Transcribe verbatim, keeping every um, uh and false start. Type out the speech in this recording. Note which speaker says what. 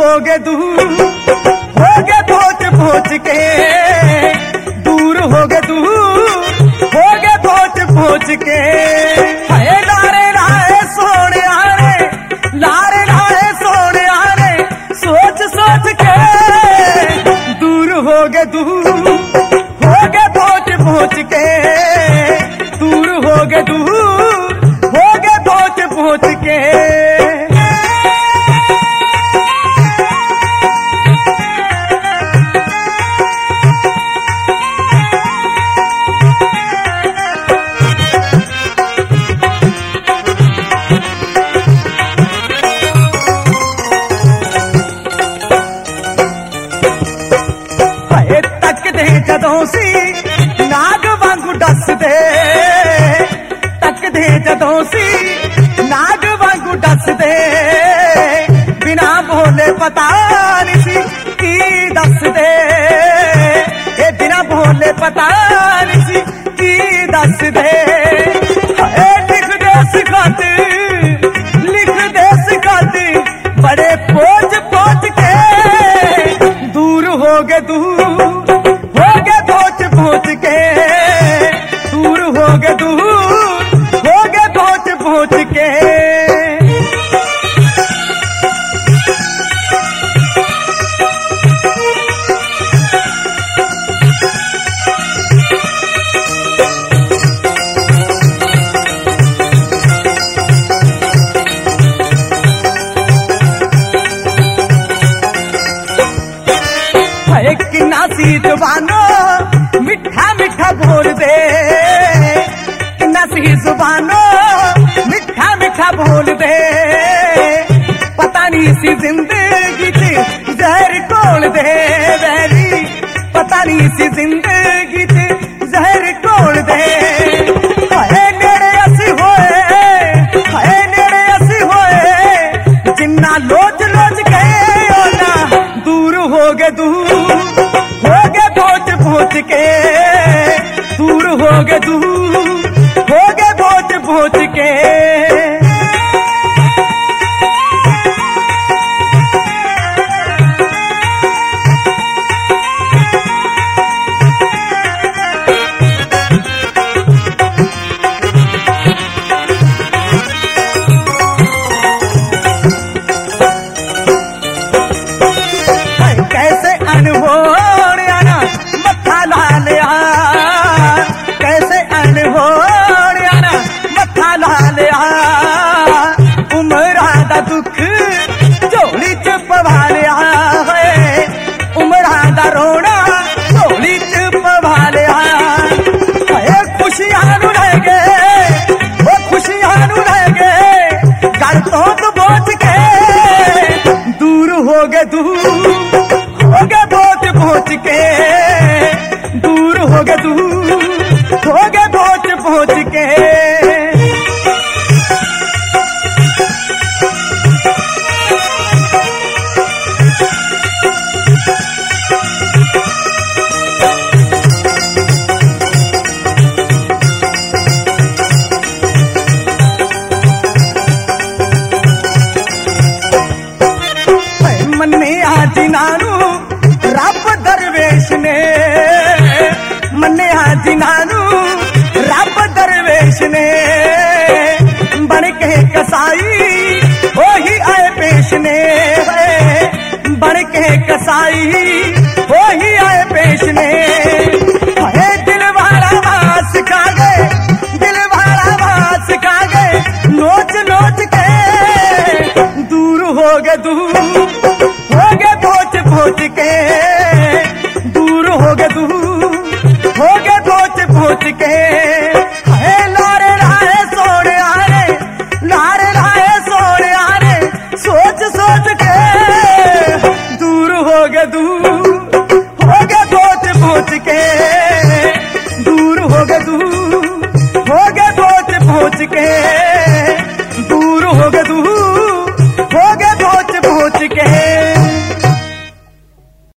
Speaker 1: हो गए दूर, हो गए पहुंच पहुंच के, दूर हो गए दूर, हो गए पहुंच पहुंच के। हाय लारे लाए सोने आरे, लारे लाए सोने आरे, सोच सोच के दूर हो गए दूर, हो गए पहुंच पहुंच के, दूर हो गए दूर, हो गए पहुंच पहुंच के। ਜਦੋਂ ਸੀ ਨਾਗ ਵਾਂਗੂ ਡੱਸਦੇ, ਤੱਕਦੇ ਜਦੋਂ ਸੀ ਨਾਗ ਵਾਂਗੂ ਡੱਸਦੇ, ਬਿਨਾ ਬੋਲੇ ਪਤਾ ਨਹੀਂ ਸੀ ਕੀ ਦੱਸਦੇ, ਇਹ ਬਿਨਾ ਬੋਲੇ ਪਤਾ ਨਹੀਂ ਸੀ ਕੀ ਦੱਸਦੇ। ਹਾਏ ਲਿਖਦੇ ਸਿਖਾਤ, ਲਿਖਦੇ ਸਿਖਾਤ, ਬੜੇ ਪੋਚ ਪੋਚ ਕੇ ਦੂਰ ਹੋ ਗਏ ਦੂਰ, पहुंच के दूर हो गए दूर, हो गए पहुंच पहुंच के। किन्ना सी जुबानो मिठा मिठा बोल दे, किन्ना सी जुबानो मिठा मिठा बोल दे, पता नहीं सी जिंदगी च जहर घोल दे वैरी, पता नहीं सी जिंदगी च जहर घोल दे। हाय नेड़े असी होए, हाय नेड़े असी होए, जिन्ना लोच लोच गए ओना दूर हो गए दूर, हो गए पहुंच पहुंच के, दूर हो गए दूर, हो गए पहुंच पहुंच के। कैसे अनहोड़ आना मत्था ला लिया, कैसे अनहोड़ आना मत्था ला लिया, उमरा दा दुख झोली च पवा लिया है, उमरा दा रोना झोली च पवा लिया। खुशियां नू रह गए, वो खुशियां नू रह गए, घर तो तो बोझ के दूर हो गए दूर, हो गए पहुंच पहुंच के, दूर हो गए दूर, हो गए पहुंच पहुंच के। मन्ने आज नानू रब दरवेश ने, मन्ने आज नानू रब दरवेश ने, बन के कसाई वही आए पेश ने, बन के कसाई वही आए पेश ने। दिल वाला वास खा गए, दिल वाला वास खा गए, नोच नोच के दूर हो गए दूर, हो गए पहुंच पहुंच के, दूर हो गए दूर, हो गए पहुंच पहुंच के। हाय लारे लाए सोने आरे, लारे लाए सोने आरे, सोच सोच के दूर हो गए दूर, हो गए पहुंच पहुंच के, दूर हो गए दूर, हो गए पहुंच पहुंच के।